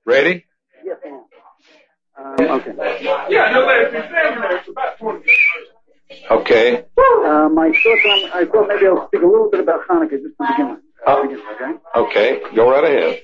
Ready? Yes, I am. Okay. Yeah, no, but if you're saying that, it's about 20. Okay. I thought maybe I'll speak a little bit about Hanukkah just to begin with. Okay? Okay. Go right ahead.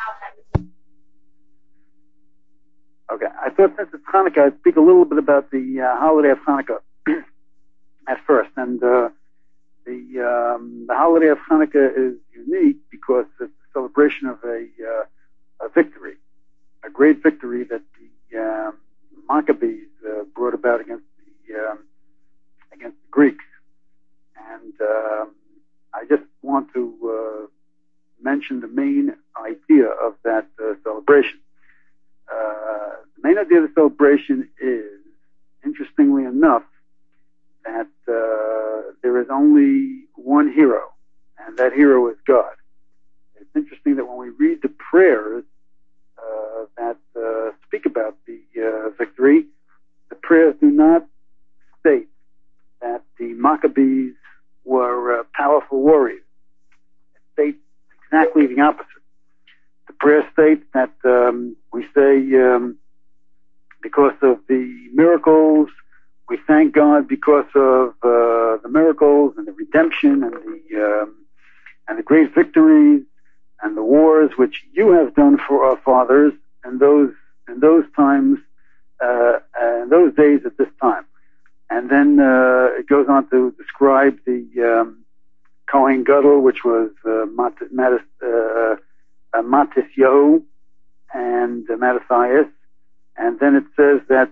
Okay. I thought since it's Hanukkah, I'd speak a little bit about the holiday of Hanukkah at first. And the holiday of Hanukkah is unique because it's a celebration of a victory, a great victory that the Maccabees brought about against the Greeks. And I just want to mention the main idea of that celebration. The main idea of the celebration is, interestingly enough, that there is only one hero, and that hero is God. It's interesting that when we read the prayers that speak about the victory, the prayers do not state that the Maccabees were powerful warriors. It states exactly the opposite. The prayer states that we say because of the miracles, we thank God because of the miracles and the redemption and the great victories and the wars which you have done for our fathers in those times, in those days at this time. And then it goes on to describe the Kohen Gadol, which was Mattisyahu and Mattathias. And then it says that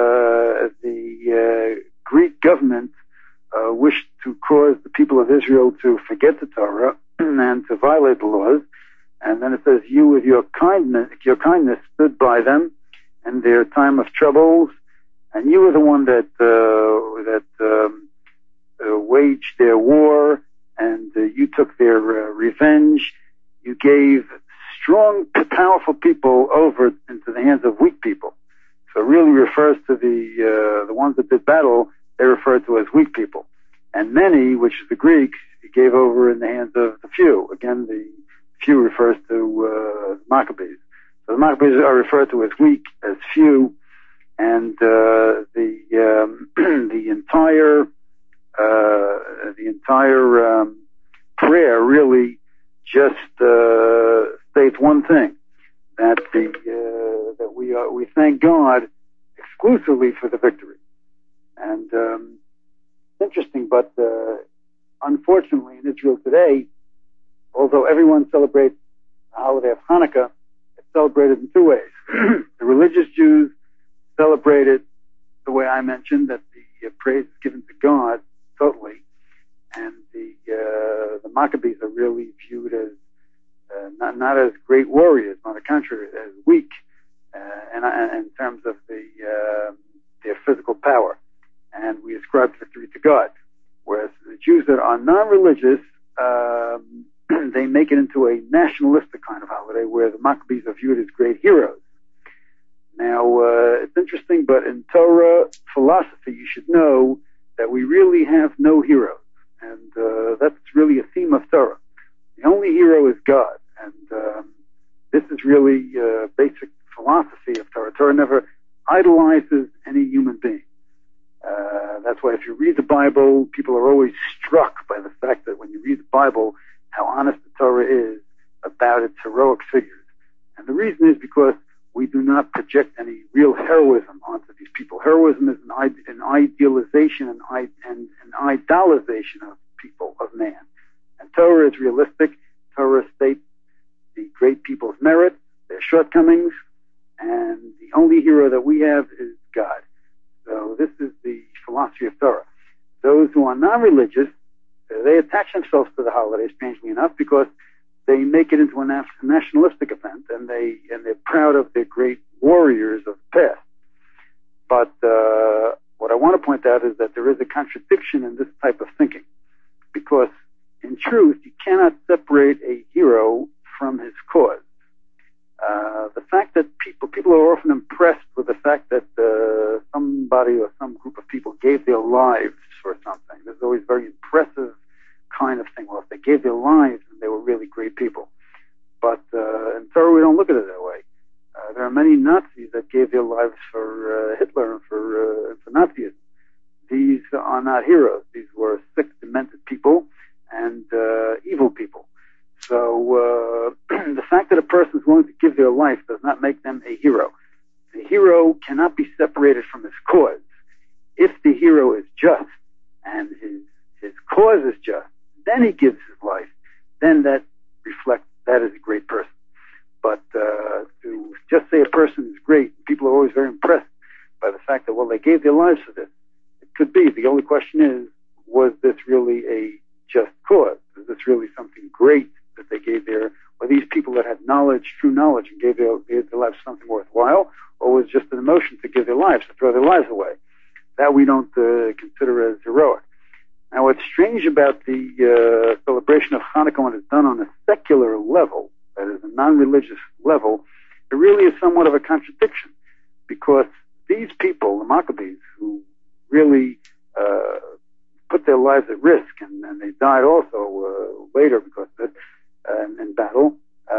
the Greek government wished to cause the people of Israel to forget the Torah and to violate the laws. And then it says, you with your kindness stood by them in their time of troubles, and you were the one that waged their war, and you took their revenge. You gave strong, powerful people over into the hands of weak people. So it really refers to the ones that did battle. They referred to as weak people. And many, which is the Greeks, he gave over in the hands of the few. Again, the few refers to Maccabees. So the Maccabees are referred to as weak, as few, and the entire prayer really just states one thing, that we thank God exclusively for the victory. And it's interesting, but unfortunately in Israel today, although everyone celebrates the holiday of Hanukkah, it's celebrated in two ways. The religious Jews celebrate it the way I mentioned, that the praise is given to God totally, and the Maccabees are really viewed as not as great warriors, on the contrary, as weak, and in terms of their physical power, and we ascribe victory to God. Whereas the Jews that are non-religious, they make it into a nationalistic kind of holiday, where the Maccabees are viewed as great heroes. Now, it's interesting, but in Torah philosophy, you should know that we really have no heroes, and that's really a theme of Torah. The only hero is God, and this is really basic philosophy of Torah. Torah never idolizes any human being. That's why if you read the Bible, people are always struck by the fact that when you read the Bible, how honest the Torah is about its heroic figures. And the reason is because we do not project any real heroism onto these people. Heroism is an idealization and an idolization of people, of man. And Torah is realistic. Torah states the great people's merits, their shortcomings, and the only hero that we have is God. So this is the philosophy of Torah. Those who are non-religious, they attach themselves to the holiday, strangely enough, because they make it into a nationalistic event, and they're proud of their great warriors of the past. But what I want to point out is that there is a contradiction in this type of thinking, because in truth, you cannot separate a hero from his cause. The fact that people are often impressed with the fact that somebody or some group of people gave their lives for something. This is always a very impressive kind of thing. Well, if they gave their lives, then they were really great people. But in Torah, we don't look at it that way. many Nazis that gave their lives for Hitler and for Nazism. These are not heroes. These were sick, demented people and evil people. So the fact that a person is willing to give their life does not make them a hero. The hero cannot be separated from his cause. If the hero is just and his cause is just, then he gives his life, then that reflects that is a great person. But to just say a person is great, people are always very impressed by the fact that, well, they gave their lives for this. It could be. The only question is, was this really a just cause? Is this really something great that they gave their, or these people that had knowledge, true knowledge, and gave their lives for something worthwhile, or was just an emotion to give their lives, to throw their lives away? That we don't consider as heroic. Now, what's strange about the celebration of Hanukkah when it's done on a secular level, that is a non-religious level, it really is somewhat of a contradiction, because these people, the Maccabees, who really put their lives at risk, and they died also later because of it in battle,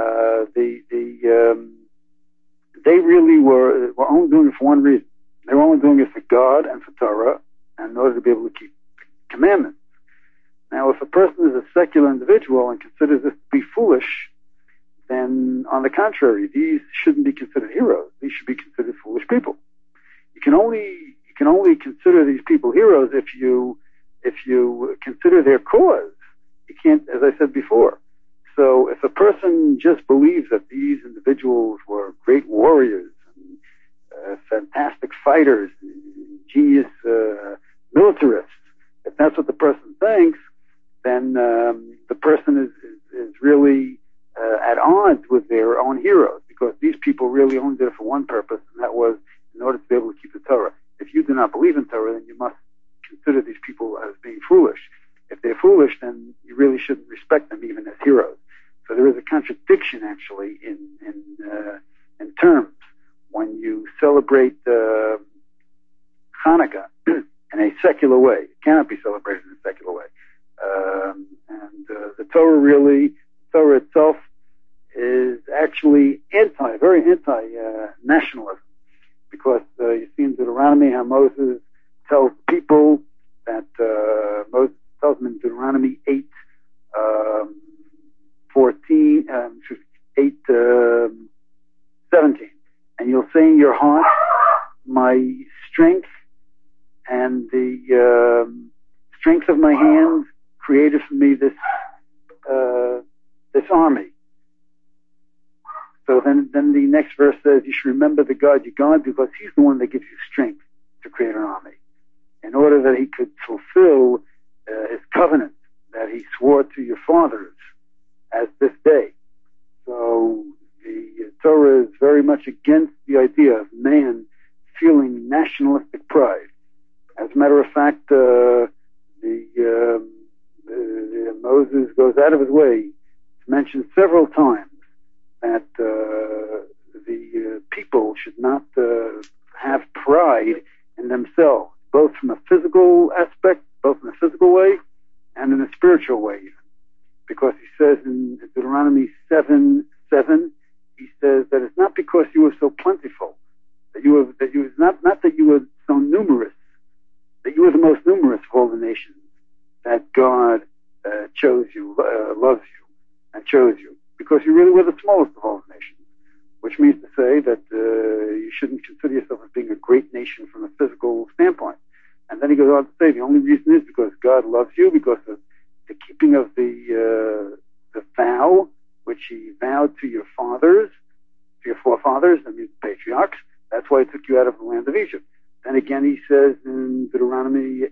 they really were only doing it for one reason. They were only doing it for God and for Torah, and in order to be able to keep commandments. Now, if a person is a secular individual and considers this to be foolish, then on the contrary, these shouldn't be considered heroes. These should be considered foolish people. You can only consider these people heroes if you consider their cause. You can't, as I said before. So if a person just believes that these individuals were great warriors and fantastic fighters, and genius militarists, if that's what the person thinks, then the person is really at odds with their own heroes, because these people really only did it for one purpose, and that was in order to be able to keep the Torah. If you do not believe in Torah, then you must consider these people as being foolish. If they're foolish, then you really shouldn't respect them even as heroes. So there is a contradiction, actually, in terms when you celebrate Hanukkah in a secular way. It cannot be celebrated in a secular way. The Torah itself is actually very anti-nationalism, because you see in Deuteronomy how Moses tells people that Moses tells them in Deuteronomy 8:17, and you'll say in your heart, my strength and the strength of my hands created for me this army. So then the next verse says, you should remember the God your God, because he's the one that gives you strength to create an army, in order that he could fulfill his covenant that he swore to your fathers as this day. So the Torah is very much against the idea of man feeling nationalistic pride. As a matter of fact, Moses goes out of his way to mention several times that the people should not have pride in themselves, both from a physical aspect, both in a physical way and in a spiritual way even. Because he says in Deuteronomy 7:7, he says that it's not because you were so plentiful, that you were not that you were so numerous, that you were the most numerous of all the nations, that God chose you, loves you, and chose you, because you really were the smallest of all the nations. Which means to say that you shouldn't consider yourself as being a great nation from a physical standpoint. And then he goes on to say the only reason is because God loves you, because of the keeping of the vow which he vowed to your fathers, to your forefathers, that means the patriarchs. That's why he took you out of the land of Egypt. Then again he says in Deuteronomy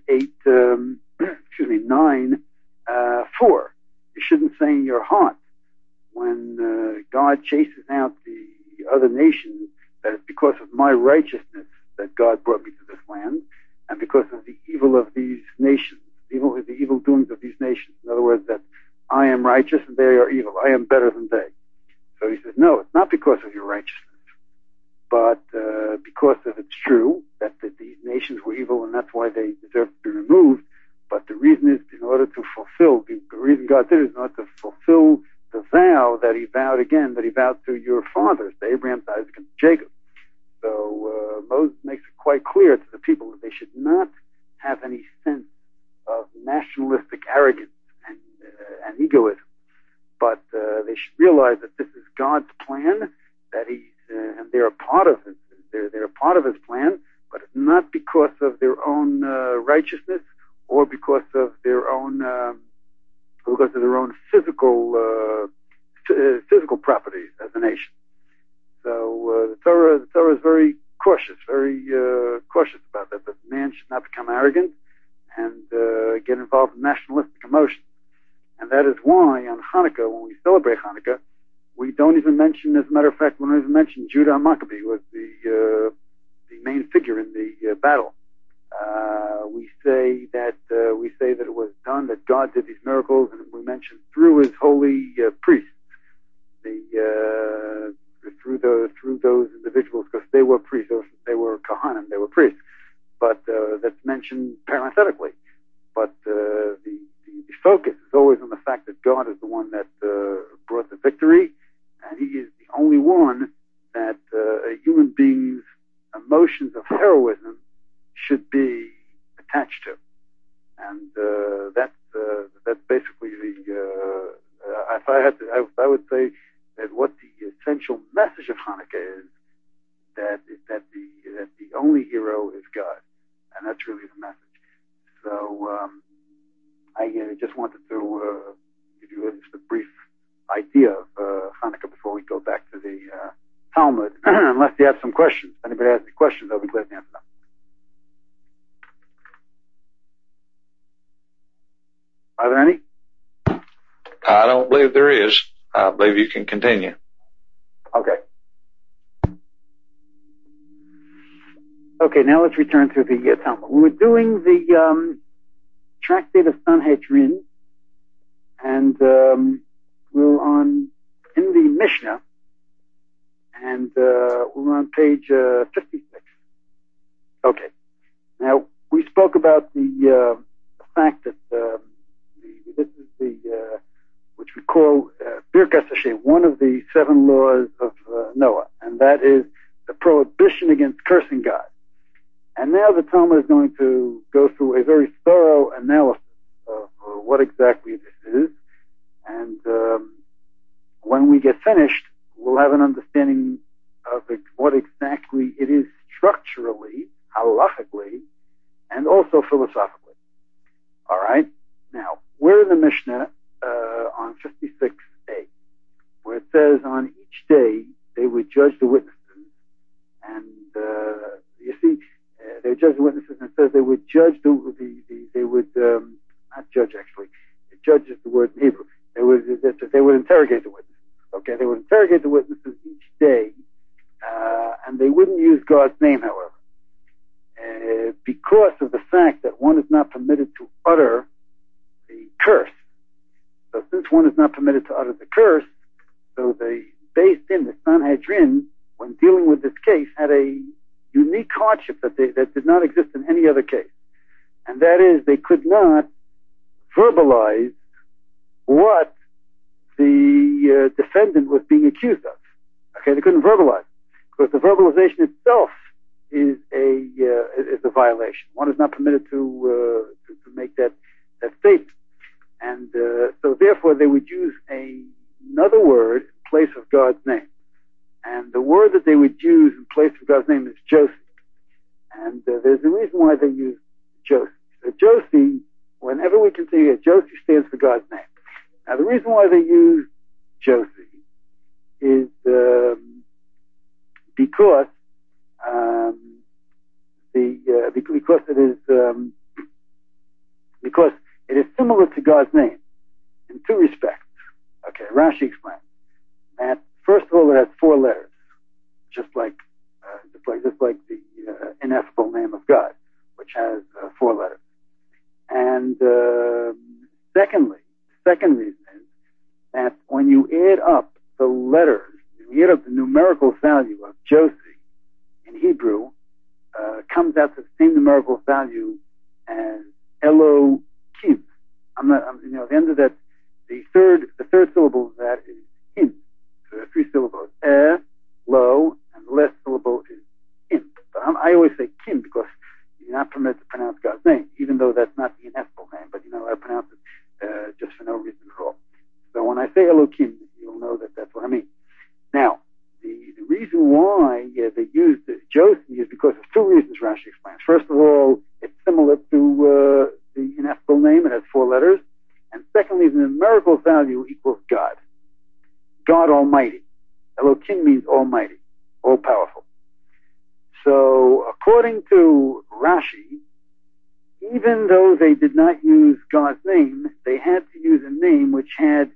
9:4, you shouldn't say in your heart when God chases out the other nations that it's because of my righteousness that God brought me to this land, and because of the evil of these nations, the evil doings of these nations. In other words, that I am righteous and they are evil. I am better than they. So he says, no, it's not because of your righteousness, but because of it's true that these nations were evil and that's why they deserve to be removed. But the reason is in order to fulfill, the reason God did it is in order to fulfill the vow that he vowed again, that he vowed to your fathers, to Abraham, to Isaac, and to Jacob. part of his, they're a part of his plan, but it's not because of their own righteousness or because of their own physical properties as a nation. So the Torah is very cautious about that. That man should not become arrogant and get involved in nationalistic emotions. And that is why on Hanukkah, when we celebrate Hanukkah, we don't even mention, as a matter of fact, we don't even mention Judah Maccabee, who was the main figure in the battle. We say that it was done, that God did these miracles, and we mention through his holy priests, through those individuals, because they were priests, they were Kohanim, they were priests. But that's mentioned parenthetically. But the focus is always on the fact that God is the one that brought the victory, and he is the only one that a human being's emotions of heroism should be attached to. And that's basically I would say that what the essential message of Hanukkah is that the only hero is God, and that's really the message. So I just wanted to give you just a brief idea of Hanukkah before we go back to the Talmud, unless you have some questions. If anybody has any questions, I'll be glad to answer them. Are there any? I don't believe there is. I believe you can continue. Okay. Okay, now let's return to the Talmud. We were doing the Tractate of Sanhedrin, and we're in the Mishnah, and we're on page 56. Okay. Now, we spoke about the fact that this is the which we call Birkas Hashem, one of the 7 laws of Noah, and that is the prohibition against cursing God. And now the Talmud is going to go through a very thorough analysis of what exactly this is, and when we get finished, we'll have an understanding of what exactly it is structurally, halachically, and also philosophically. All right? Now, we're in the Mishnah on 56a, where it says on each day they would judge the witnesses, and you see, they would judge the witnesses, and it says they would judge they would not judge actually. Judge is the word in Hebrew. They would interrogate the witnesses. Okay, they would interrogate the witnesses each day, and they wouldn't use God's name, however, because of the fact that one is not permitted to utter the curse. So since one is not permitted to utter the curse, so they based in the Sanhedrin, when dealing with this case, had a unique hardship that did not exist in any other case. And that is, they could not verbalize what the defendant was being accused of. Okay, they couldn't verbalize, because the verbalization itself is a violation. One is not permitted to make that statement. And so therefore they would use another word in place of God's name. And the word that they would use in place of God's name is Josi. And there's a reason why they use Josi. So Josi, whenever we continue, Josi stands for God's name. Now the reason why they use Josi is because it is similar to God's name in 2 respects. Okay, Rashi explains that first of all it has 4 letters, just like the ineffable name of God, which has 4 letters. And secondly, the second reason is that when you add up the letters, you add up the numerical value of Josi in Hebrew, comes out to the same numerical value as Elohim. The end of that, the third syllable of that is him. So there are 3 syllables, lo, and the last syllable is him. But I always say Kim because you're not permitted to pronounce God's name, even though that's not the ineffable name, but I pronounce it just for no reason at all. So when I say Elohim, you'll know that that's what I mean. Now, the reason why they Josie is because of two reasons, Rashi explains. First of all, it's similar to the ineffable name. It has 4 letters. And secondly, the numerical value equals God. God Almighty. Elohim means Almighty, all-powerful. So, according to Rashi, even though they did not use God's name, they had to use a name which had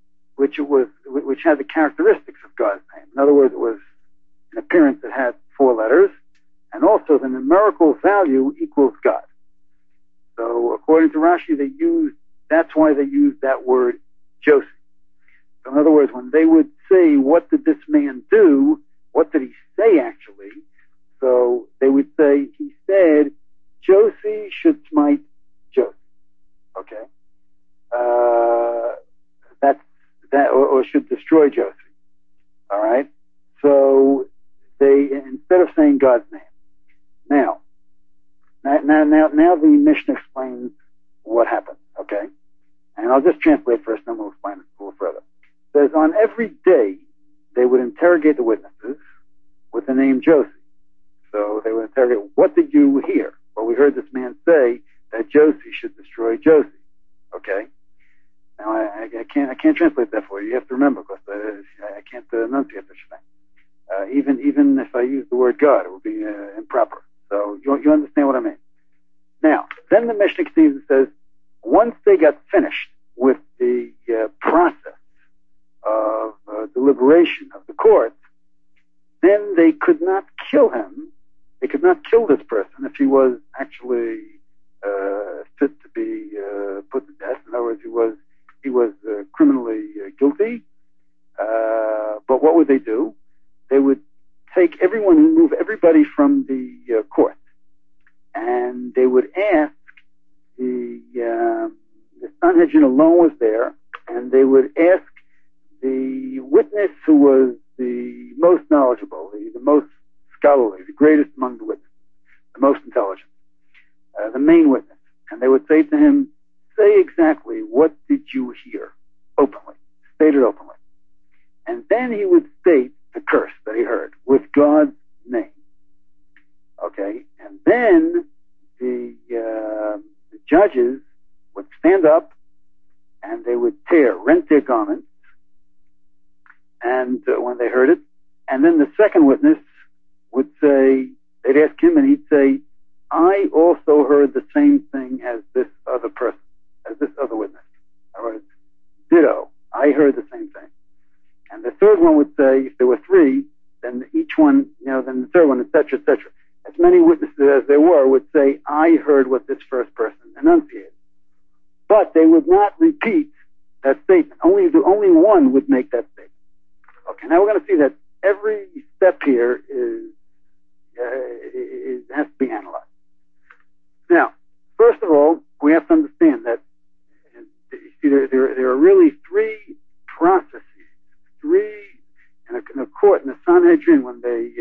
the characteristics of God's name. In other words, it was an appearance that had 4 letters, and also the numerical value equals God. So, according to Rashi, that's why they used that word Josie. So in other words, when they would say, what did this man do? What did he say actually? So they would say, he said, Josie should smite Josie. Okay? Or should destroy Josie. Alright? So they, instead of saying God's name. Now the Mishnah explains what happened. Okay? And I'll just translate first, then we'll explain it a little further. It says, on every day, they would interrogate the witnesses with the name Josie. So they would interrogate, what did you hear? Well, we heard this man say that Josie should destroy Josie. Okay? Now, I can't translate that for you. You have to remember, because I can't enunciate such a thing. Even if I use the word God, it would be improper. So you understand what I mean. Now, then the Mishnah continues and says, once they got finished with the process of deliberation of the court, then they could not kill him. They could not kill this person if he was actually fit to be put to death. In other words, he was criminally guilty. But what would they do? They would remove everybody from the court, and they would ask the Sanhedrin alone was there, and they would ask the witness who was the most knowledgeable, the most scholarly, the greatest among the witnesses, the most intelligent, the main witness. And they would say to him, say exactly what did you hear, openly, state it openly. And then he would state the curse that he heard with God's name. Okay? And then the judges would stand up and they would rent their garments, and when they heard it, and then the second witness would say, they'd ask him, and he'd say, I also heard the same thing as this other person, as this other witness. In other words, ditto, I heard the same thing. And the third one would say, if there were 3, then each one, then the third one, etc., etc. As many witnesses as there were would say, I heard what this first person enunciated. But they would not repeat that statement. Only one would make that statement. Okay, now we're going to see that every step here has to be analyzed. Now, first of all, we have to understand that there are really 3 processes. 3 in a court in the Sanhedrin when they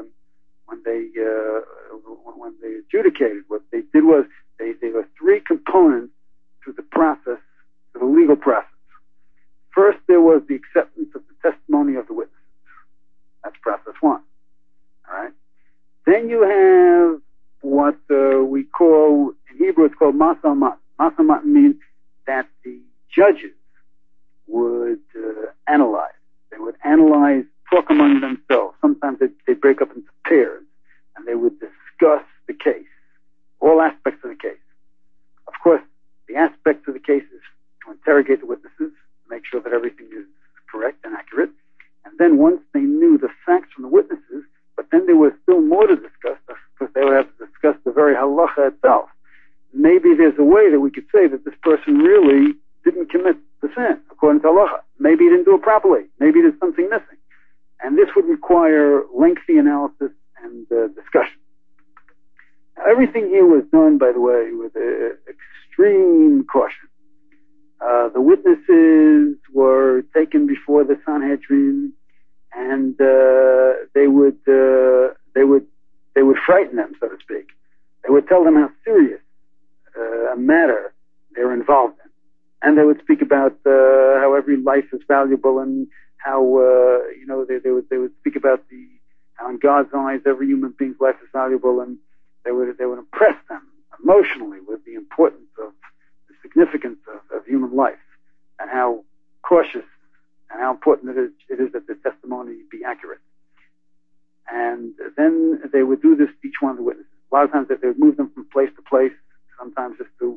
adjudicated. What they did was there were 3 components to the process, to the legal process. First, there was the acceptance of the testimony of the witnesses. That's process 1. All right. Then you have what we call, in Hebrew, it's called Masa Matan. Masa Matan means that the judges would analyze. They would analyze, talk among themselves. Sometimes they break up into pairs, and they would discuss the case, all aspects of the case. Of course, the aspects of the case is to interrogate the witnesses, make sure that everything is correct and accurate. And then once they knew the facts from the witnesses, but then there was still more to discuss, because they would have to discuss the very halacha itself. Maybe there's a way that we could say that this person really didn't commit the sin, according to halacha. Maybe he didn't do it properly. Maybe there's something missing. And this would require lengthy analysis and discussion. Now, everything here was done, by the way, with extreme caution. The witnesses were taken before the Sanhedrin, and they would frighten them, so to speak. They would tell them how serious a matter they're involved in, and they would speak about how every life is valuable, and how they would speak about how in God's eyes, every human being's life is valuable, and they would impress them emotionally with the importance of the significance of human life and how cautious and how important it is that the testimony be accurate. And then they would do this to each one of the witnesses. A lot of times they would move them from place to place, sometimes just to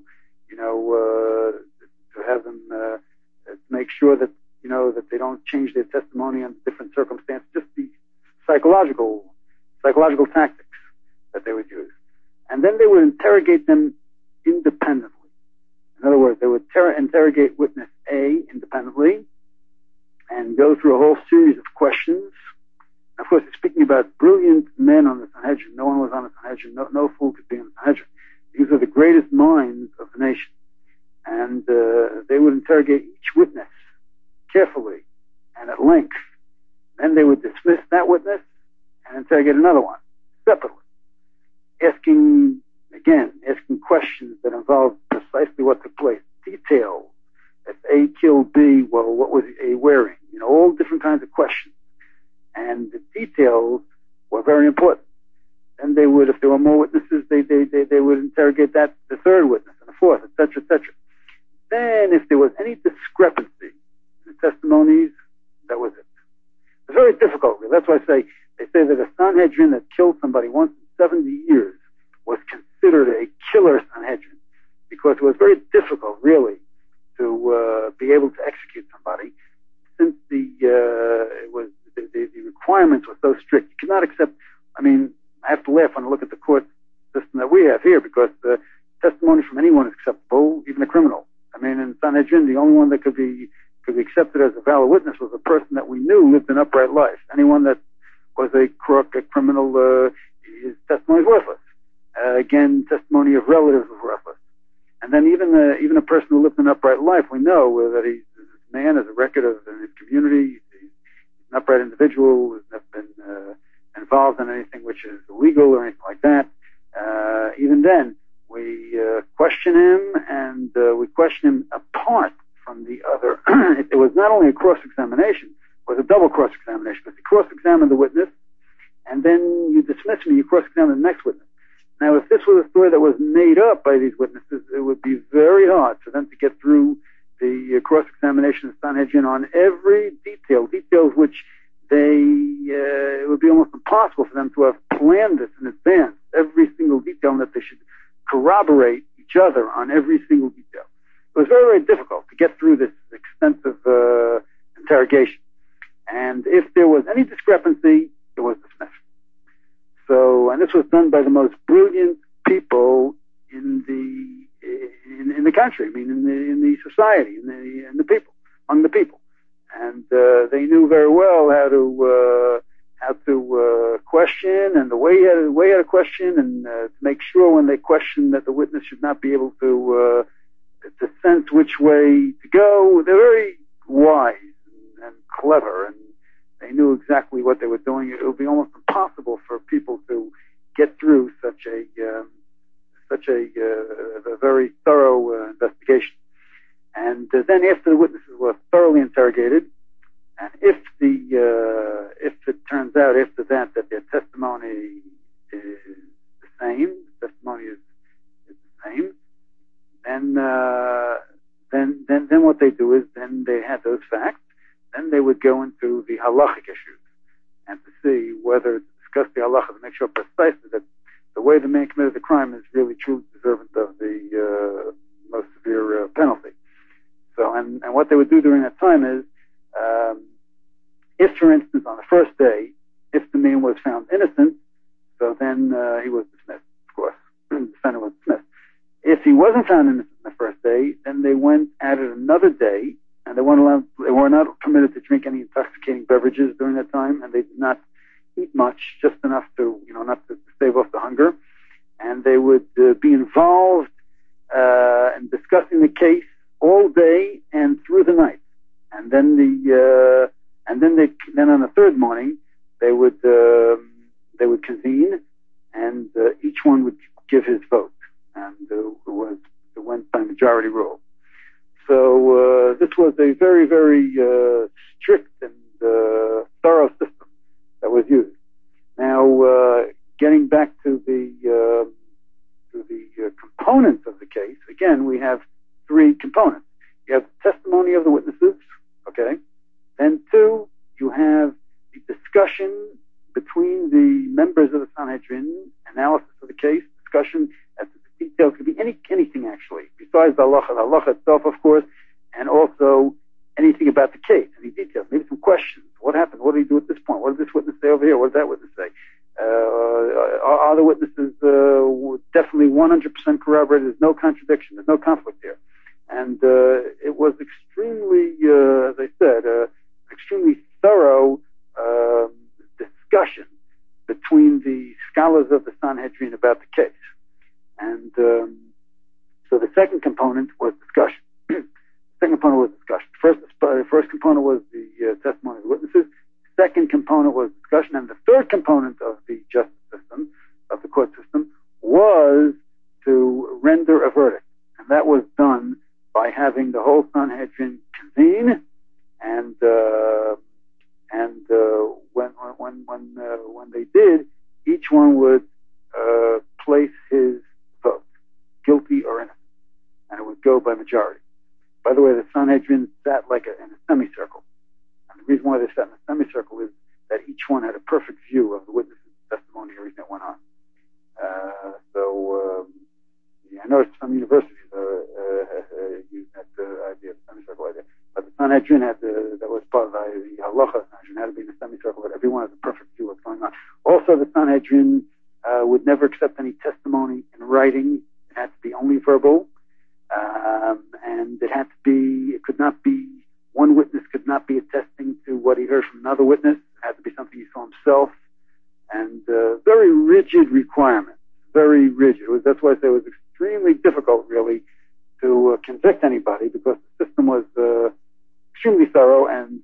have them to make sure that that they don't change their testimony under different circumstances, just the psychological tactics that they would use. And then they would interrogate them independently. In other words, they would interrogate witness A independently and go through a whole series of questions. Of course, speaking about brilliant men on the Sanhedrin. No one was on the Sanhedrin. No fool could be on the Sanhedrin. These are the greatest minds of the nation. And they would interrogate each witness carefully and at length. Then they would dismiss that witness and interrogate another one separately, asking questions that involved precisely what took place, details. If A killed B, well, what was A wearing? All different kinds of questions. And the details were very important. And they would, if there were more witnesses, they would interrogate the third witness and the fourth, etc., etc. Then, if there was any discrepancy in the testimonies, that was it. It's very difficult, really. That's why they say that a Sanhedrin that killed somebody once in 70 years was considered a killer Sanhedrin, because it was very difficult, really, to be able to execute somebody, since the requirements were so strict. You cannot accept. I have to laugh when I look at the court system that we have here, because the testimony from anyone is acceptable, even a criminal. In Sanhedrin, the only one that could be accepted as a valid witness was a person that we knew lived an upright life. Anyone that was a crook, a criminal, his testimony is worthless. Again, testimony of relatives was worthless. And then even a person who lived an upright life, we know that this man has a record in his community. He's an upright individual, has never been involved in anything which is illegal or anything like that. Even then, we question him, and we question him apart from the other. It was not only a cross-examination, it was a double cross-examination, because you cross-examine the witness, and then you dismiss him and you cross-examine the next witness. Now, if this was a story that was made up by these witnesses, it would be very hard for them to get through the cross-examination of Sanhedrin on every details which it would be almost impossible for them to have planned this in advance, every single detail, and that they should corroborate each other on every single detail. It was very, very difficult to get through this extensive interrogation. And if there was any discrepancy, it was dismissed. So, and this was done by the most brilliant people in the country. In the society, in the people, among the people, and they knew very well how to question, and the way how to question, and to make sure when they question that the witness should not be able to sense which way to go. They're very wise and clever, and they knew exactly what they were doing. It would be almost impossible for people to get through such a very thorough investigation. And then after the witnesses were thoroughly interrogated, and if it turns out after that their testimony is the same, then what they do is, then they had those facts, then they would go into the halachic issues and to see whether, to discuss the halacha, to make sure precisely that the way the man committed the crime is really truly deserving of the most severe penalty. So, and what they would do during that time is, if, for instance, on the first day, if the man was found innocent, so then he was dismissed, of course. The defendant was dismissed. If he wasn't found innocent on the first day, then they added another day, and they were not permitted to drink any intoxicating beverages during that time, and they did not eat much, just enough to, not to stave off the hunger. And they would be involved in discussing the case all day and through the night. And then then on the third morning, they would convene, and each one would give his vote, and it went by majority rule. So this was a very, very strict and thorough system that was used. Now, the components of the case, again, we have three components. You have the testimony of the witnesses, okay? Then two, you have the discussion between the members of the Sanhedrin, analysis of the case, discussion as to the details. It could be anything actually, besides the halacha itself, of course, and also anything about the case, any details, maybe some questions. What happened? What did he do at this point? What did this witness say over here? What did that witness say? Are the witnesses definitely 100% corroborated? There's no contradiction. There's no conflict here. And it was extremely, as I said, extremely thorough discussion between the scholars of the Sanhedrin about the case. And so the second component was discussion. Second component was discussion. First component was the testimony of the witnesses. Second component was discussion, and the third component of the justice system, of the court system, was to render a verdict, and that was done by having the whole Sanhedrin convene, and when they did, each one would place his vote, guilty or innocent, and it would go by majority. By the way, the Sanhedrin sat like in a semicircle. And the reason why they sat in a semicircle is that each one had a perfect view of the witness's testimony, everything that went on. I noticed some universities use that idea of semicircle idea. But the Sanhedrin that was part of the halacha Sanhedrin had to be in a semicircle, but everyone has a perfect view of what's going on. Also, the Sanhedrin would never accept any testimony in writing. It had to be only verbal. And it could not be, one witness could not be attesting to what he heard from another witness. It had to be something he saw himself. And very rigid requirements, very rigid. That's why I say it was extremely difficult, really, to convict anybody, because the system was extremely thorough and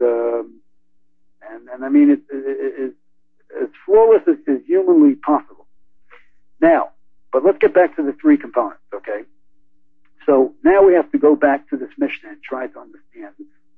I mean, it's as flawless as humanly possible. Now, but let's get back to the three components, okay? So now we have to go back to this Mishnah and try to understand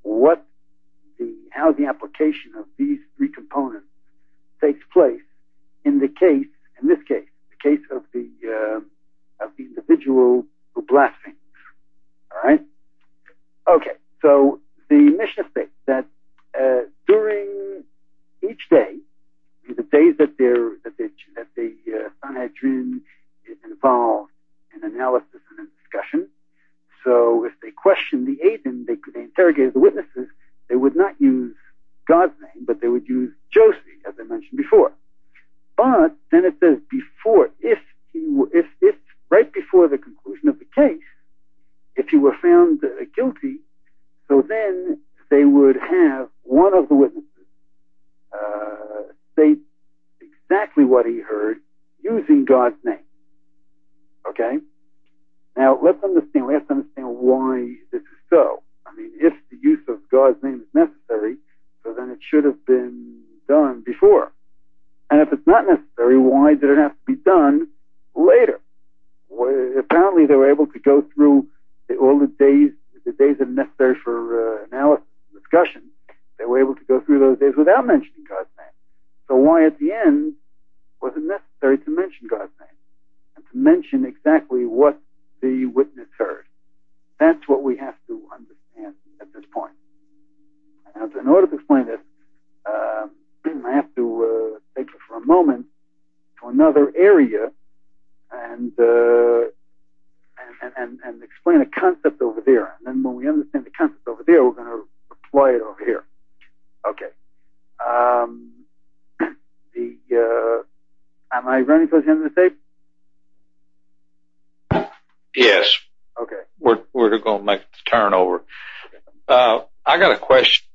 how the application of these three components takes place in this case, the case of the individual who blasphemes. All right? Okay. So the Mishnah states that during each day, the days that the Sanhedrin is involved in analysis and in discussion. So if they questioned the Eidim, they interrogated the witnesses, they would not use God's name, but they would use Josie, as I mentioned before. But then it says if right before the conclusion of the case, if he were found guilty, so then they would have one of the witnesses state exactly what he heard using God's name. Okay? Now, let's understand, we have to understand why this is so. I mean, if the use of God's name is necessary, so then it should have been done before. And if it's not necessary, why did it have to be done later? Well, apparently they were able to go through all the days that are necessary for analysis and discussion. They were able to go through those days without mentioning God's name. So why at the end was it necessary to mention God's name? And to mention exactly what the witness heard. That's what we have to understand at this point. And in order to explain this, I have to take you for a moment to another area and explain a concept over there. And then when we understand the concept over there, we're going to apply it over here. Okay. Am I running towards the end of the tape? Yes. Okay. We're going to make the turnover. Okay. I got a question.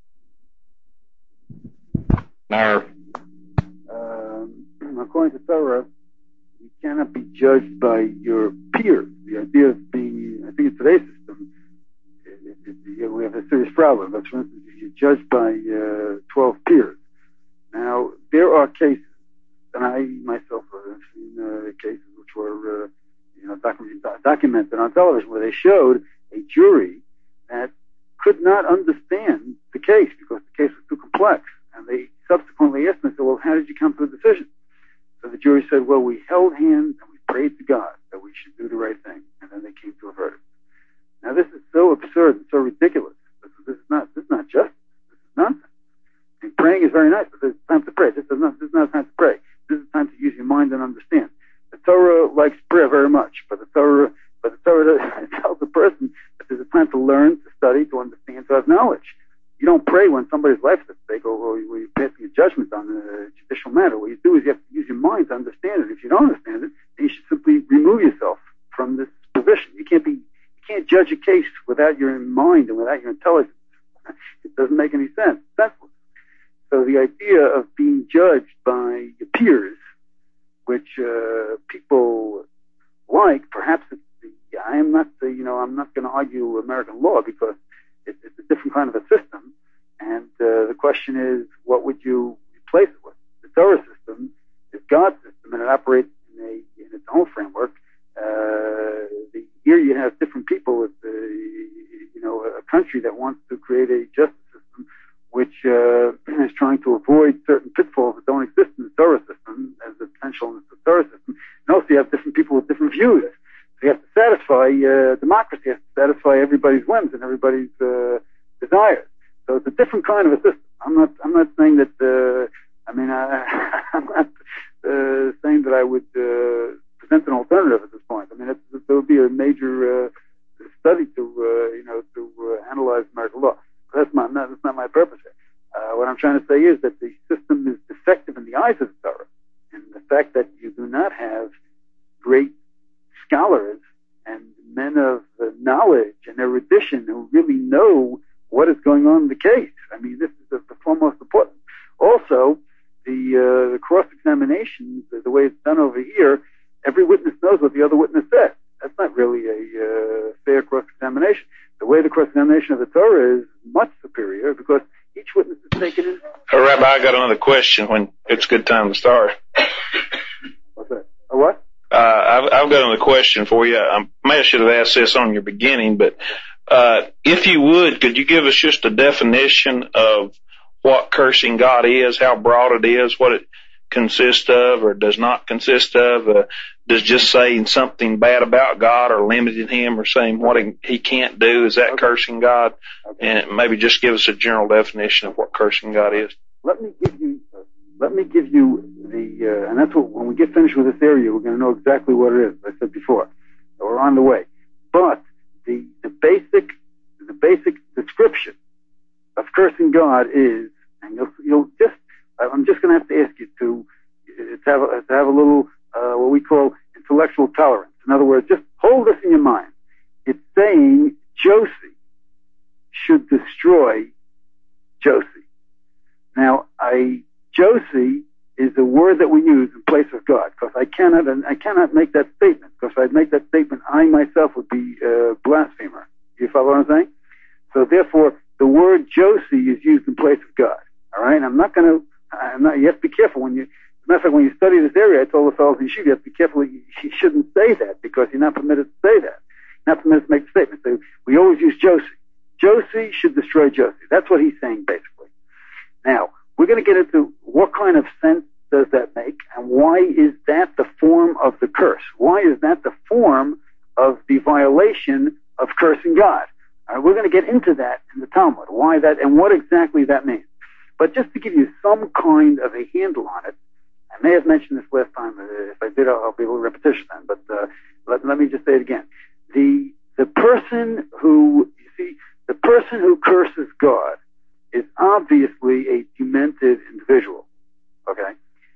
According to Torah, you cannot be judged by your peers. The idea of being, I think in today's system, we have a serious problem. But for instance, if you're judged by 12 peers. Now, there are cases, and I myself have seen cases which were documented on television, where they showed a jury that could not understand the case because the case was too complex. And they subsequently asked me, well, how did you come to a decision? So the jury said, well, we held hands and we prayed to God that we should do the right thing. And then they came to a verdict. Now this is so absurd and so ridiculous. This is not justice. This is nonsense. I mean, praying is very nice, but there's time to pray. This is not time to pray. This is time to use your mind and understand. The Torah likes prayer very much, but the Torah tells the person that there's a time to learn, to study, to understand, to have knowledge. You don't pray when somebody's life is at stake or you're passing a judgment on a judicial matter. What you do is you have to use your mind to understand it. If you don't understand it, then you should simply remove yourself from this position. You can't judge a case without your mind and without your intelligence. It doesn't make any sense. It's senseless. So the idea of being judged by your peers, which people like, perhaps I'm not going to argue American law because it's a different kind of a system. And the question is, what would you replace it with? The Torah system is God's system, and it operates in its own framework. Here you have different people with a country that wants to create a justice system which is trying to avoid certain pitfalls that don't exist in the Torah system as the potential in the Torah system. And also you have different people with different views. So you have to satisfy, democracy has to satisfy everybody's whims and everybody's desires. So it's a different kind of a system. I'm not saying that, I'm not saying that I would present an alternative at this point. I mean, there would be a major study to analyze American law. But that's not my purpose here. What I'm trying to say is that the system is defective in the eyes of the Torah, and the fact that you do not have great scholars and men of knowledge and erudition who really know what is going on in the case. I mean, this is the foremost important. Also, the cross-examinations, the way it's done over here, every witness knows what the other witness said. That's not really a fair cross-examination. The way the cross-examination of the Torah is much superior because each witness is taken in. Rabbi, I got another question when it's a good time to start. What's that? A what? I've got another question for you. I should have asked this on your beginning, but if you would, could you give us just a definition of what cursing God is, how broad it is, what it consists of or does not consist of? Does just saying something bad about God or limiting him or saying what he can't do, is that cursing God? Okay. And maybe just give us a general definition of what cursing God is. Let me give you the, and that's what, when we get finished with this area, we're going to know exactly what it is, as I said before. So we're on the way. But the basic description of cursing God is, and I'm just going to have to ask you to have a little, what we call intellectual tolerance. In other words, just hold this in your mind. It's saying Josie should destroy Josie. Now, Josie is a word that we use in place of God, because I cannot make that statement, because if I'd make that statement, I myself would be a blasphemer. You follow what I'm saying? So therefore, the word Josie is used in place of God. All right? You have to be careful when you, as a matter of fact, when you study this area, I told the fellows in Yeshiva, you have to be careful, you shouldn't say that, because you're not permitted to say that. You're not permitted to make the statement. So we always use Josie. Josie should destroy Josie. That's what he's saying, basically. Now, we're going to get into what kind of sense does that make, and why is that the form of the curse? Why is that the form of the violation of cursing God? All right, we're going to get into that in the Talmud, why that, and what exactly that means. But just to give you some kind of a handle on it, I may have mentioned this last time. If I did, I'll be a little repetition then. But let me just say it again. The person who curses God is obviously a demented individual. Okay.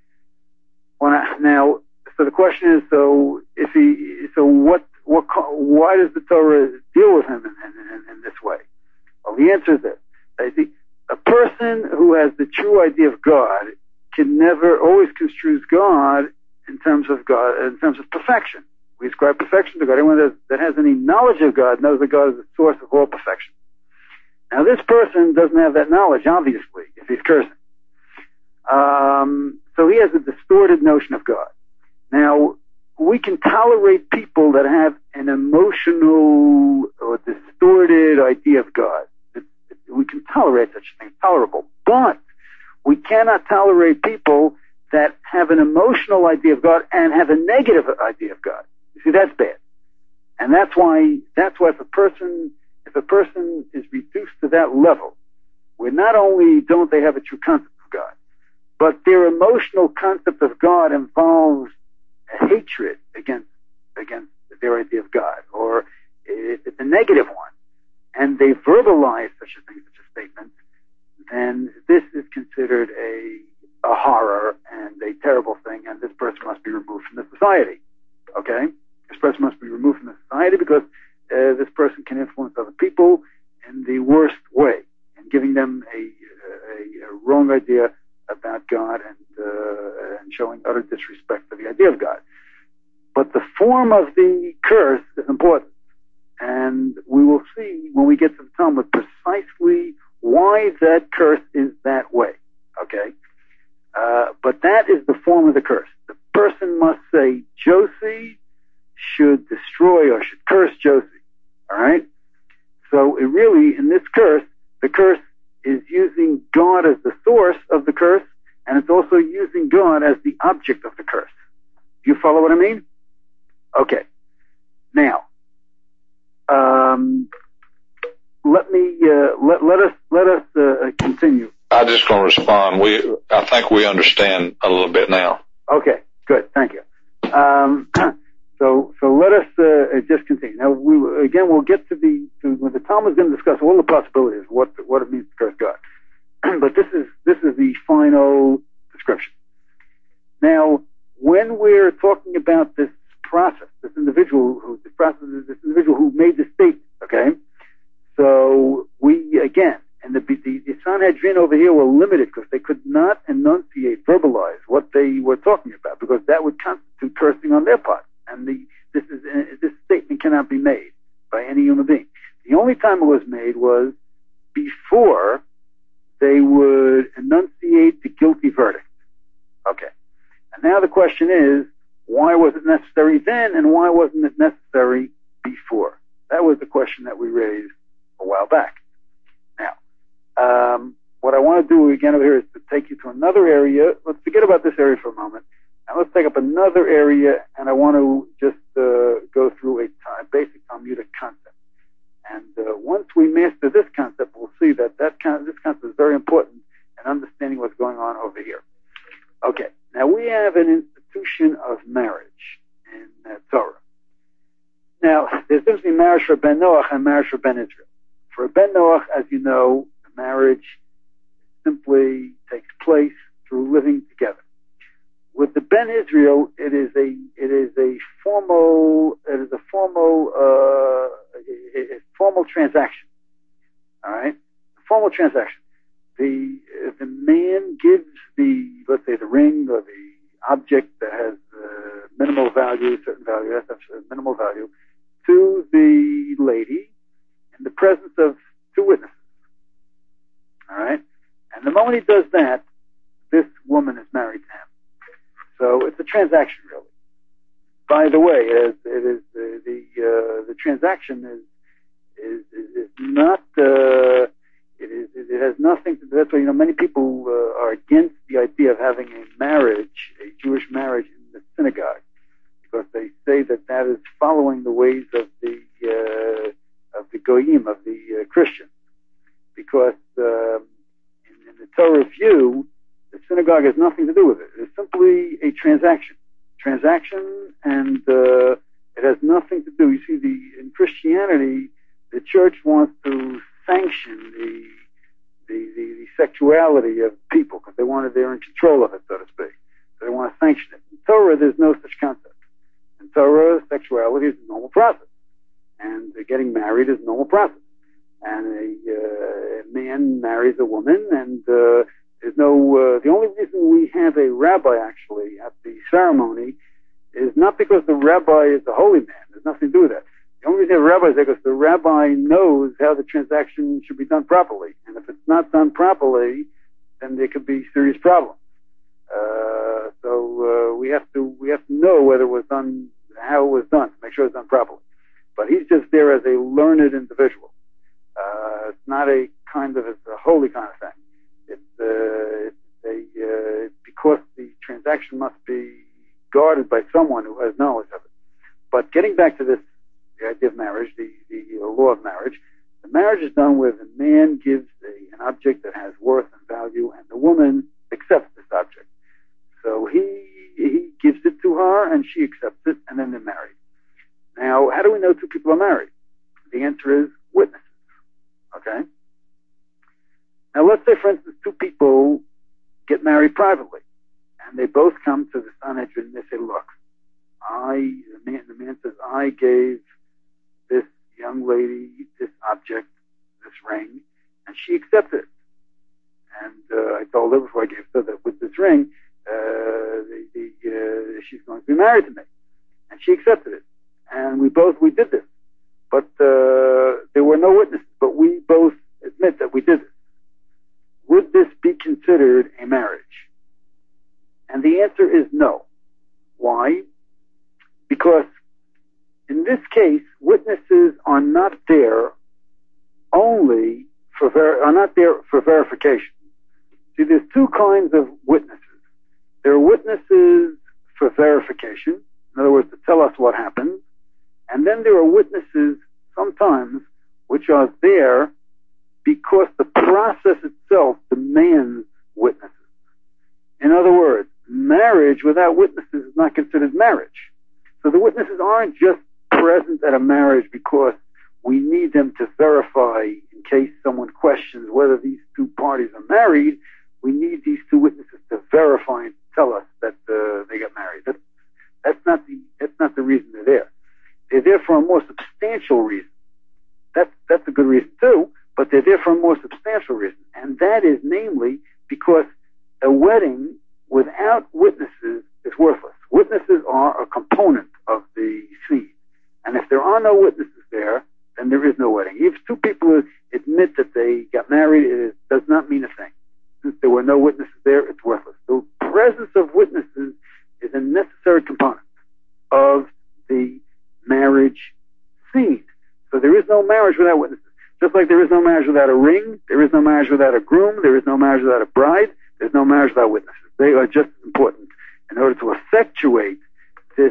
So the question is, why does the Torah deal with him in this way? Well, the answer is this. A person who has the true idea of God can never always construes God in terms of perfection. We ascribe perfection to God. Anyone that has any knowledge of God knows that God is the source of all perfection. Now, this person doesn't have that knowledge, obviously, if he's cursing. So he has a distorted notion of God. Now, we can tolerate people that have an emotional or distorted idea of God. We can tolerate such a thing, tolerable. But we cannot tolerate people that have an emotional idea of God and have a negative idea of God. You see, that's bad. And that's why if a person is reduced to that level, where not only don't they have a true concept of God, but their emotional concept of God involves a hatred against their idea of God, or it's a negative one, and they verbalize such a thing, such a statement, then this is considered a horror and a terrible thing, and this person must be removed from the society. Okay? This person must be removed from the society because this person can influence other people in the worst way, and giving them a wrong idea about God and showing utter disrespect for the idea of God. But the form of the curse is important, and we will see when we get to the Talmud precisely why that curse is that way. Okay? But that is the form of the curse. The person must say, Josie should destroy or should curse Josie. Alright? So it really, in this curse, the curse is using God as the source of the curse, and it's also using God as the object of the curse. Do you follow what I mean? Okay. Now, let us continue. I'm just going to respond. I think we understand a little bit now. Okay, good. Thank you. So let us just continue. Now, we'll get to when the Talmud is going to discuss all the possibilities, what it means to curse God. But this is the final description. Now, when we're talking about this process, this individual who made the statement, okay? So we, again, and the Sanhedrin over here were limited because they could not enunciate, verbalize what they were talking about, because that would constitute cursing on their part. And this statement cannot be made by any human being. The only time it was made was before they would enunciate the guilty verdict. Okay. And now the question is, why was it necessary then, and why wasn't it necessary before? That was the question that we raised a while back. Now, what I want to do again over here is to take you to another area. Let's forget about this area for a moment. Now let's take up another area, and I want to just go through a basic Talmudic concept. And once we master this concept, we'll see that this concept is very important in understanding what's going on over here. Okay, now we have an institution of marriage in Torah. Now, there's difference between marriage for Ben Noach and marriage for Ben Israel. For Ben Noach, as you know, the marriage simply takes place through living together. With the Ben Israel, it is a formal transaction. All right, formal transaction. The man gives let's say the ring or the object that has minimal value, certain value, that's minimal value, to the lady in the presence of two witnesses. All right, and the moment he does that, this woman is married to him. So it's a transaction, really. By the way, the transaction is not. It has nothing to do. That's why many people are against the idea of having a Jewish marriage in the synagogue, because they say that is following the ways of the goyim, of the Christians. Because in the Torah view, the synagogue has nothing to do with it. It's simply a transaction, and it has nothing to do. You see, in Christianity, the church wants to sanction the sexuality of people because they're in control of it, so to speak. So they want to sanction it. In Torah, there's no such concept. In Torah, sexuality is a normal process, and getting married is a normal process. And a man marries a woman, and there's no. The only reason we have a rabbi actually at the ceremony is not because the rabbi is a holy man. There's nothing to do with that. The only reason the rabbi is there is because the rabbi knows how the transaction should be done properly. And if it's not done properly, then there could be serious problems. So we have to know whether it was done, how it was done, to make sure it's done properly. But he's just there as a learned individual. It's not it's a holy kind of thing. It's because the transaction must be guarded by someone who has knowledge of it. But getting back to this, the idea of marriage, the law of marriage, the marriage is done where the man gives an object that has worth and value, and the woman accepts this object. So he gives it to her, and she accepts it, and then they're married. Now, how do we know two people are married? The answer is witnesses. Okay? Now, let's say, for instance, two people get married privately, and they both come to the Sanhedrin and they say, look, the man says, I gave this young lady this object, this ring, and she accepted it. And I told her before I gave her that with this ring, she's going to be married to me. And she accepted it. And we did this. But there were no witnesses, but we both admit that we did this. Would this be considered a marriage? And the answer is no. Why? Because in this case, witnesses are not there for verification. See, there's two kinds of witnesses. There are witnesses for verification, in other words, to tell us what happened, and then there are witnesses sometimes which are there because the process itself demands witnesses. In other words, marriage without witnesses is not considered marriage. So the witnesses aren't just present at a marriage because we need them to verify in case someone questions whether these two parties are married. We need these two witnesses to verify and tell us that they got married. That's not the reason they're there. They're there for a more substantial reason. That's a good reason too, but they're there for a more substantial reason, and that is namely because a wedding without witnesses is worthless. Witnesses are a component of the scene, and if there are no witnesses there, then there is no wedding. If two people admit that they got married, it does not mean a thing. Since there were no witnesses there, it's worthless. The presence of witnesses is a necessary component of the marriage scene. So there is no marriage without witnesses. Just like there is no marriage without a ring, there is no marriage without a groom, there is no marriage without a bride, there's no marriage without witnesses. They are just as important in order to effectuate this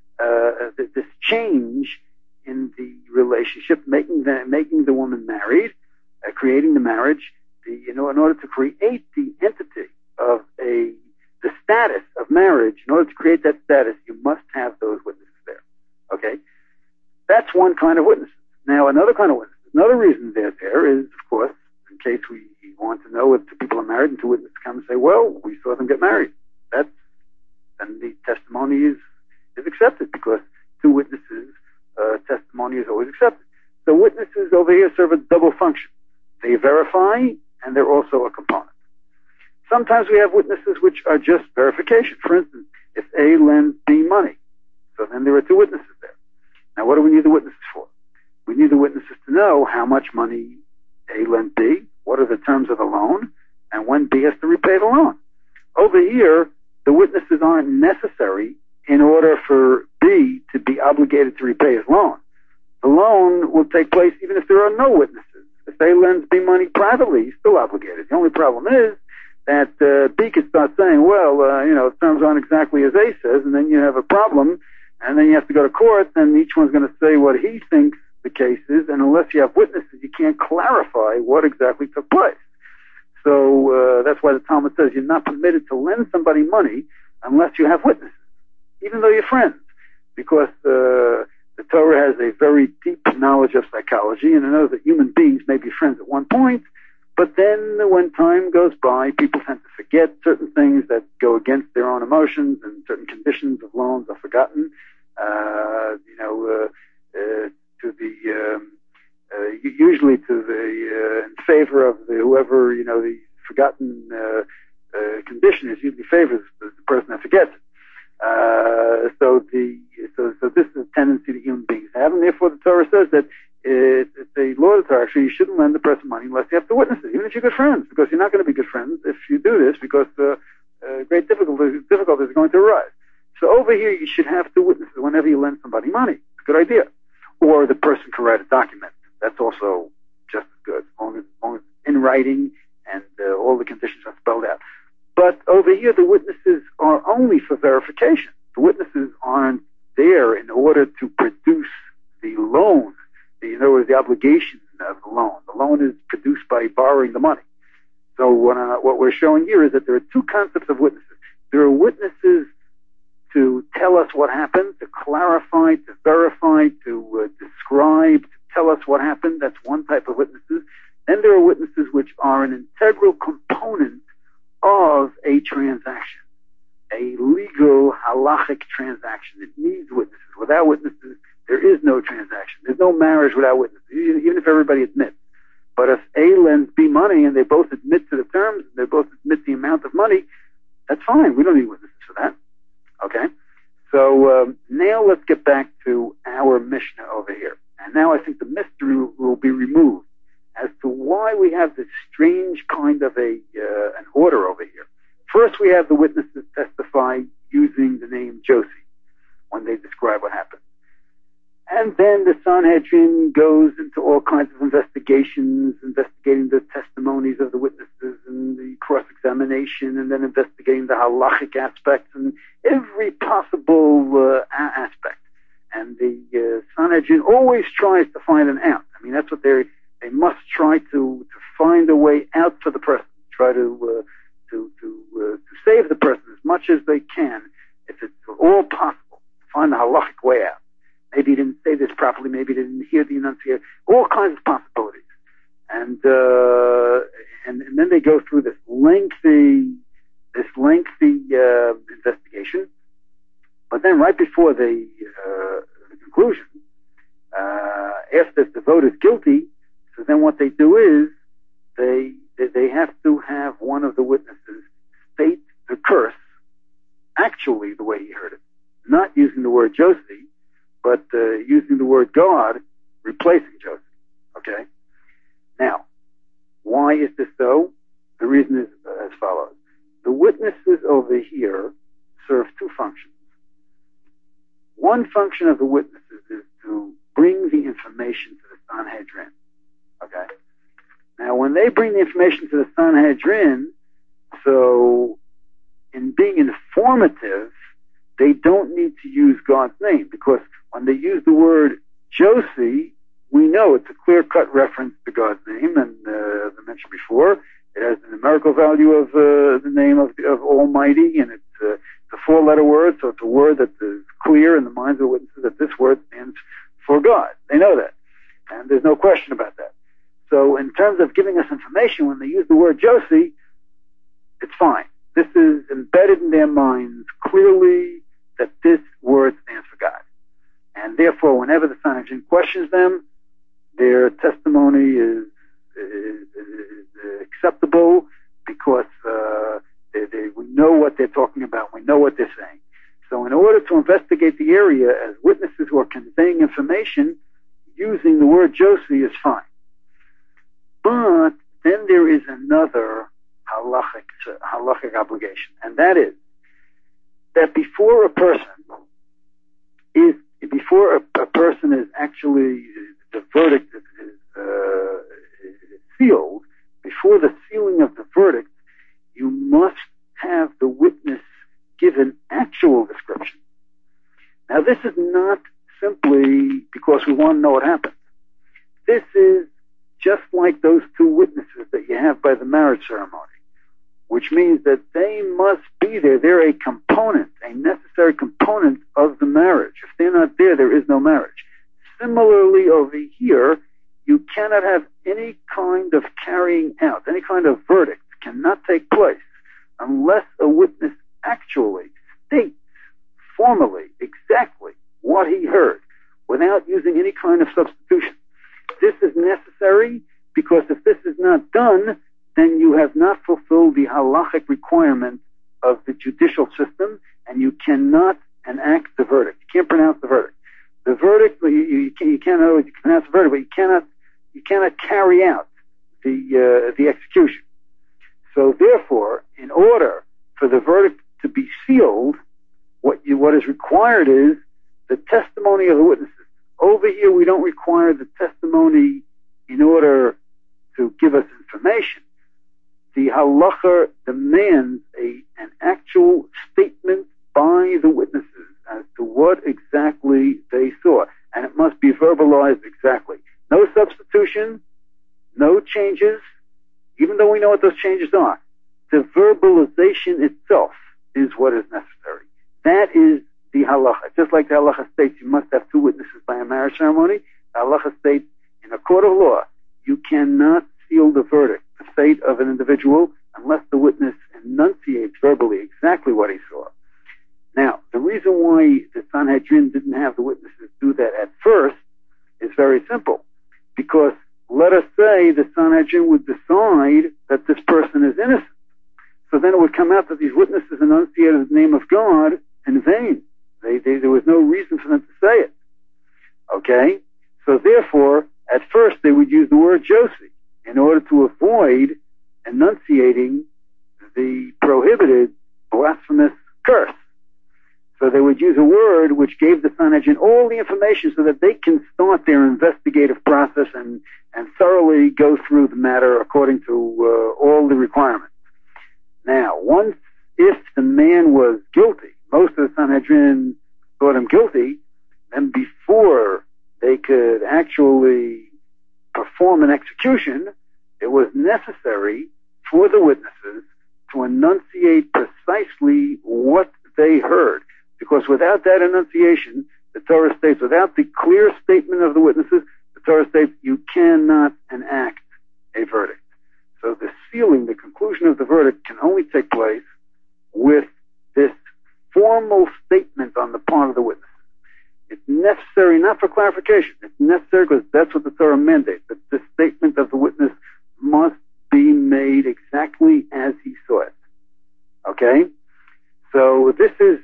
change in the relationship, making the woman married, creating the marriage. In order to create the entity of the status of marriage, in order to create that status, you must have those witnesses there. Okay, that's one kind of witnesses. Now, another kind of witnesses. Another reason they're there is, of course, in case we want to know if two people are married and two witnesses come and say, well, we saw them get married. Then the testimony is accepted because two witnesses' testimony is always accepted. So witnesses over here serve a double function. They verify and they're also a component. Sometimes we have witnesses which are just verification. For instance, if A lends B money, so then there are two witnesses there. Now, what do we need the witnesses for? We need the witnesses to know how much money A lent B, what are the terms of the loan, and when B has to repay the loan. Over here, the witnesses aren't necessary in order for B to be obligated to repay his loan. The loan will take place even if there are no witnesses. If A lends B money privately, he's still obligated. The only problem is that B could start saying, well, the terms aren't exactly as A says, and then you have a problem, and then you have to go to court, and each one's going to say what he thinks the case is, and unless you have witnesses, you can't clarify what exactly took place. So that's why the Talmud says you're not permitted to lend somebody money unless you have witnesses, even though you're friends, because the Torah has a very deep knowledge of psychology, and it knows that human beings may be friends at one point, but then when time goes by, people tend to forget certain things that go against their own emotions, and certain conditions of loans are forgotten. Usually in favor of whoever, the forgotten condition is usually favors the person that forgets it. So this is a tendency that human beings have, and therefore the Torah says that it's a law of the Torah. Actually, you shouldn't lend the person money unless you have to witness it, even if you're good friends, because you're not going to be good friends if you do this, because great difficulties are going to arise. So over here, you should have two witnesses whenever you lend somebody money. It's a good idea. Or the person can write a document. That's also just as good, as long as it's in writing and all the conditions are spelled out. But over here, the witnesses are only for verification. The witnesses aren't there in order to produce the loan, in other words, the obligation of the loan. The loan is produced by borrowing the money. So what we're showing here is that there are two concepts of witnesses. There are witnesses to tell us what happened, to clarify, to verify, to describe, to tell us what happened. That's one type of witnesses. Then there are witnesses which are an integral component of a transaction, a legal halachic transaction. It needs witnesses. Without witnesses, there is no transaction. There's no marriage without witnesses, even if everybody admits. But if A lends B money and they both admit to the terms, and they both admit the amount of money, that's fine. We don't need witnesses for that. Okay? So now let's get back to our Mishnah over here. And now I think the mystery will be removed as to why we have this strange kind of an order over here. First, we have the witnesses testify using the name Josie when they describe what happened. And then the Sanhedrin goes into all kinds of investigations, investigating the testimonies of the witnesses and the cross-examination, and then investigating the halachic aspects and every possible aspect. And the Sanhedrin always tries to find an out. I mean, that's what they must try to find a way out for the person, try to save the person as much as they can, if it's all possible, to find the halachic way out. Maybe he didn't say this properly. Maybe he didn't hear the enunciation. All kinds of possibilities. And then they go through this lengthy investigation. But then right before the conclusion, after the vote is guilty, so then what they do is they have to have one of the witnesses state the curse actually the way he heard it, not using the word Josie, but using the word God, replacing Joseph. Okay? Now, why is this so? The reason is as follows. The witnesses over here serve two functions. One function of the witnesses is to bring the information to the Sanhedrin. Okay? Now, when they bring the information to the Sanhedrin, so in being informative, they don't need to use God's name, because when they use the word Josie, we know it's a clear-cut reference to God's name, and as I mentioned before, it has the numerical value of the name of Almighty, and it's a four-letter word, so it's a word that is clear in the minds of the witnesses that this word stands for God. They know that, and there's no question about that. So in terms of giving us information, when they use the word Josie, it's fine. This is embedded in their minds clearly that this word stands for God. And therefore, whenever the Sanhedrin questions them, their testimony is acceptable, because we know what they're talking about. We know what they're saying. So in order to investigate the area as witnesses who are conveying information, using the word Josie is fine. But then there is another halachic obligation, and that is that before a person is actually, the verdict is sealed, before the sealing of the verdict, you must have the witness give an actual description. Now, this is not simply because we want to know what happened. This is just like those two witnesses that you have by the marriage ceremony, which means that they must be there. They're a component, a necessary component of the marriage. If they're not there, there is no marriage. Similarly, over here, you cannot have any kind of carrying out, any kind of verdict cannot take place unless a witness actually states formally exactly what he heard without using any kind of substitution. This is necessary because if this is not done, then you have not fulfilled the halachic requirement of the judicial system, and you cannot enact the verdict. You can't pronounce the verdict. The verdict, you can't pronounce the verdict, but you cannot carry out the execution. So therefore, in order for the verdict to be sealed, what is required is the testimony of the witnesses. Over here, we don't require the testimony in order to give us information. the halacha demands an actual statement by the witnesses as to what exactly they saw. And it must be verbalized exactly. No substitution, no changes, even though we know what those changes are. The verbalization itself is what is necessary. That is the halacha. Just like the halacha states you must have two witnesses by a marriage ceremony, the halacha states in a court of law you cannot seal the verdict, the fate of an individual, unless the witness enunciates verbally exactly what he saw. Now, the reason why the Sanhedrin didn't have the witnesses do that at first is very simple. Because let us say the Sanhedrin would decide that this person is innocent. So then it would come out that these witnesses enunciated the name of God in vain. There was no reason for them to say it. Okay? So therefore, at first they would use the word Josie in order to avoid enunciating the prohibited blasphemous curse. So they would use a word which gave the Sanhedrin all the information so that they can start their investigative process and thoroughly go through the matter according to all the requirements. Now, if the man was guilty, most of the Sanhedrin thought him guilty, then before they could actually perform an execution, it was necessary for the witnesses to enunciate precisely what they heard. Because without that enunciation, the Torah states, without the clear statement of the witnesses, the Torah states you cannot enact a verdict. So the sealing, the conclusion of the verdict can only take place with this formal statement on the part of the witnesses. It's necessary not for clarification. It's necessary because that's what the Torah mandates, that the statement of the witness must be made exactly as he saw it. Okay? So this is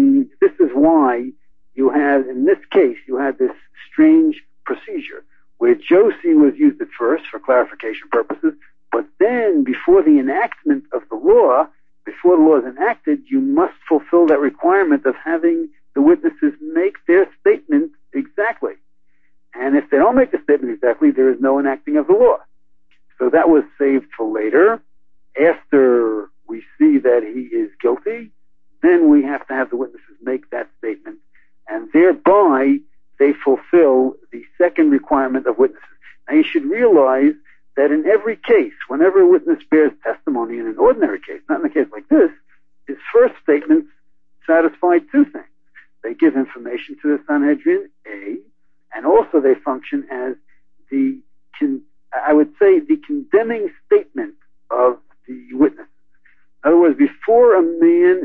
why you had, in this case, you had this strange procedure where Josie was used at first for clarification purposes, but then before the enactment of the law, before the law is enacted, you must fulfill that requirement of having the witnesses make their statement exactly. And if they don't make the statement exactly, there is no enacting of the law. So that was saved for later. After we see that he is guilty, then we have to have the witnesses make that statement, and thereby they fulfill the second requirement of witnesses. Now you should realize that in every case, whenever a witness bears testimony in an ordinary case, not in a case like this, his first statements satisfy two things. They give information to the Sanhedrin, A, and also they function as the condemning statement of the witnesses. In other words, before a man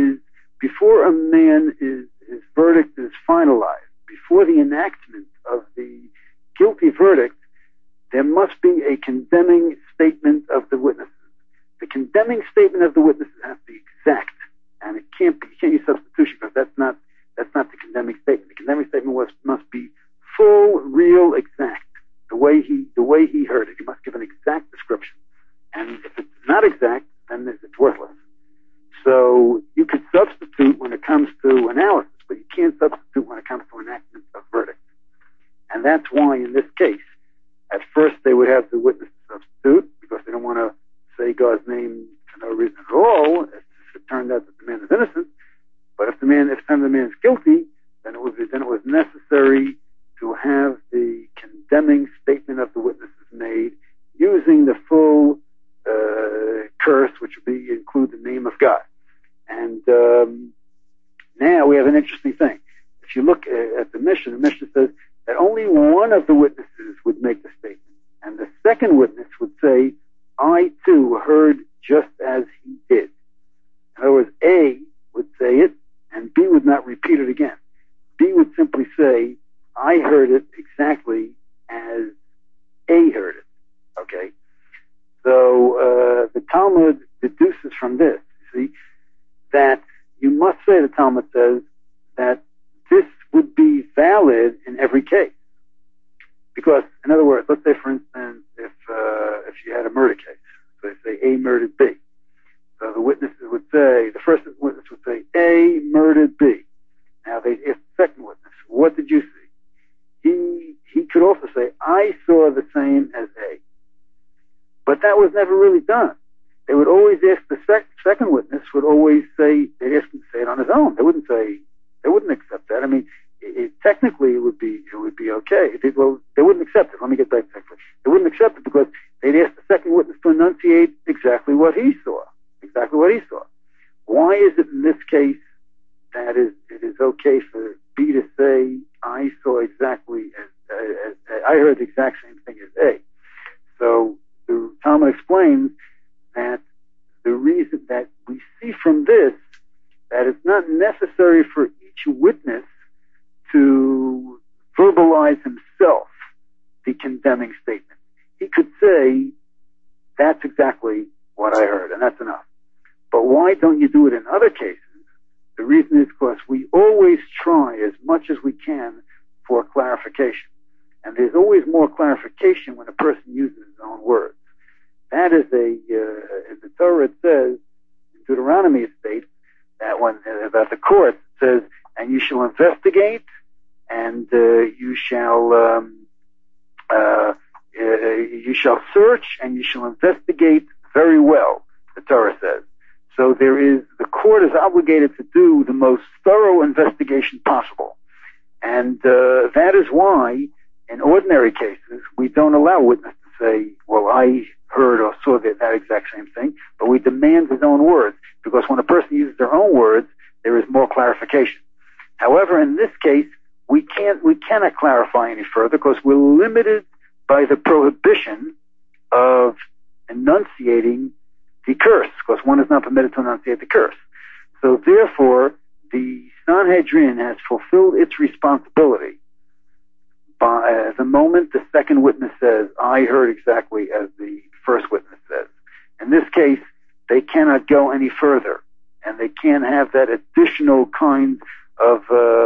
his verdict is finalized, before the enactment of the guilty verdict, there must be a condemning statement of the witnesses. The condemning statement of the witnesses has to be exact, and you can't use substitution because that's not the condemning statement. The condemning statement must be full, real, exact, the way he heard it. You must give an exact description, and if it's not exact, then it's worthless. So you could substitute when it comes to analysis, but you can't substitute when it comes to enactment of verdict. And that's why in this case, at first they would have the witness substitute because they don't want to say God's name for no reason at all if it turned out that the man is innocent. But if the man is guilty, then it was necessary to have the condemning statement of the witnesses made using the full curse, which would include the name of God. And now we have an interesting thing. If you look at the Mishnah says that only one of the witnesses would make the statement, and the second witness would say, I too heard just as he did. In other words, A would say it, and B would not repeat it again. B would simply say, I heard it exactly as A heard it. Okay? So the Talmud deduces from this, you see, that you must say, the Talmud says, that this would be valid in every case. Because, in other words, let's say, for instance, if you had a murder case, so they say A murdered B. So the witnesses would say, the first witness would say, A murdered B. Now, if the second witness, what did you see? He could also say, I saw the same as A. But that was never really done. they would always ask the second witness would always say, they'd ask him to say it on his own. They wouldn't accept that. I mean, technically it would be okay. They wouldn't accept it. Let me get back to that. They wouldn't accept it because they'd ask the second witness to enunciate exactly what he saw. Why is it in this case that it is okay for B to say, I saw exactly as I heard the exact same thing as A? So the Talmud explains that the reason that we see from this that it's not necessary for each witness to verbalize himself the condemning statement. He could say, that's exactly what I heard, and that's enough. But why don't you do it in other cases? The reason is because we always try as much as we can for clarification. And there's always more clarification when a person uses his own words. That is in the Torah it says, in Deuteronomy it states, that when, about the court, it says, and you shall investigate, and you shall search, and you shall investigate very well, the Torah says. So the court is obligated to do the most thorough investigation possible. And that is why, in ordinary cases, we don't allow witness to say, well, I heard or saw that exact same thing, but we demand his own words, because when a person uses their own words, there is more clarification. However, in this case, we cannot clarify any further because we're limited by the prohibition of enunciating the curse, because one is not permitted to enunciate the curse. So therefore, the Sanhedrin has fulfilled its responsibility by the moment the second witness says, I heard exactly as the first witness says. In this case, they cannot go any further, and they can't have that additional kind of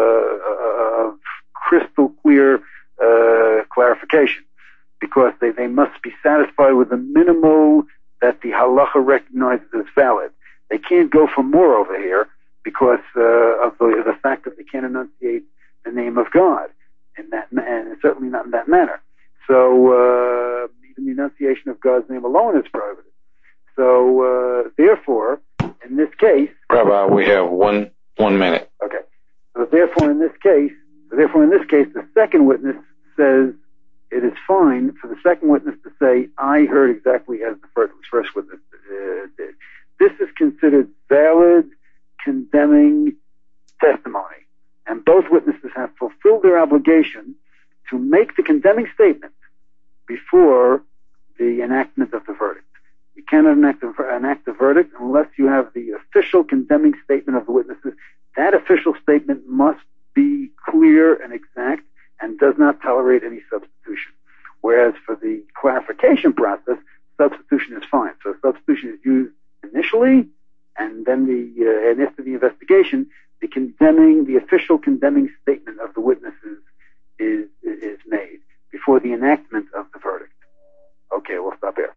crystal clear clarification, because they must be satisfied with the minimal that the halacha recognizes as valid. They can't go for more over here because of the fact that they can't enunciate the name of God in that, and certainly not in that manner. So even the enunciation of God's name alone is prohibited. So therefore, in this case, Rabbi, we have one minute. Okay. So therefore, in this case, the second witness says it is fine for the second witness to say, I heard exactly as the first witness did. This is considered valid, condemning testimony. And both witnesses have fulfilled their obligation to make the condemning statement before the enactment of the verdict. You cannot enact the verdict unless you have the official condemning statement of the witnesses. That official statement must be clear and exact and does not tolerate any substitution. Whereas for the clarification process, substitution is fine. So substitution is used initially, and then and after the investigation, the official condemning statement of the witnesses is made before the enactment of the verdict. Okay, we'll stop here.